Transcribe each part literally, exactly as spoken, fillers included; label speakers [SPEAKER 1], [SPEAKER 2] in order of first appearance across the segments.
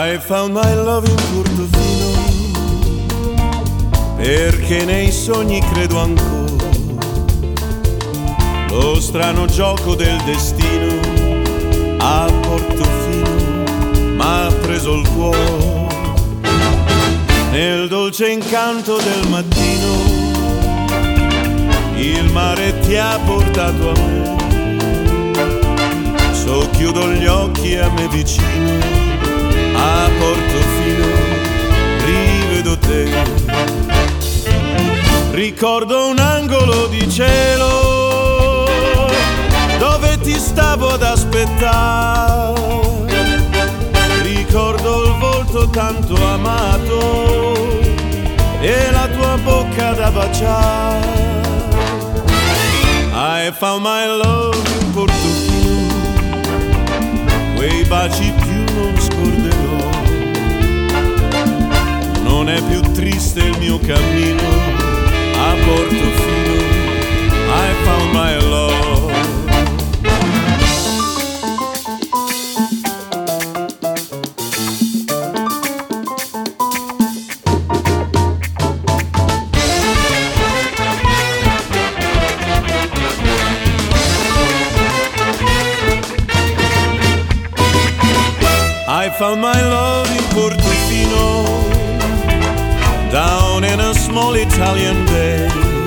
[SPEAKER 1] I found my love in Portofino, perché nei sogni credo ancora. Lo strano gioco del destino a Portofino m'ha preso il cuore. Nel dolce incanto del mattino il mare ti ha portato a me. Socchiudo gli occhi a me vicino, a Portofino rivedo te. Ricordo un angolo di cielo dove ti stavo ad aspettare. Ricordo il volto tanto amato e la tua bocca da baciare. I found my love in Portofino, quei baci più non scorderò. Non è più triste il mio cammino a Portofino. I found my love. I found my love in Portofino, down in a small Italian bay.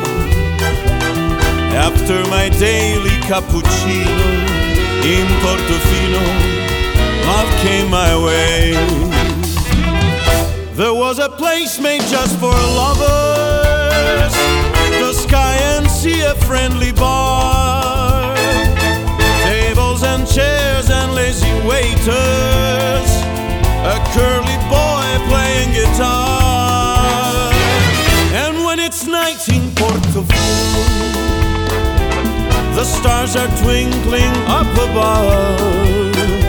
[SPEAKER 1] After my daily cappuccino in Portofino, love came my way. There was a place made just for lovers, the sky and sea a friendly bar, tables and chairs and lazy waiters, a curly boy playing guitar. And when it's night in Portofino, the stars are twinkling up above.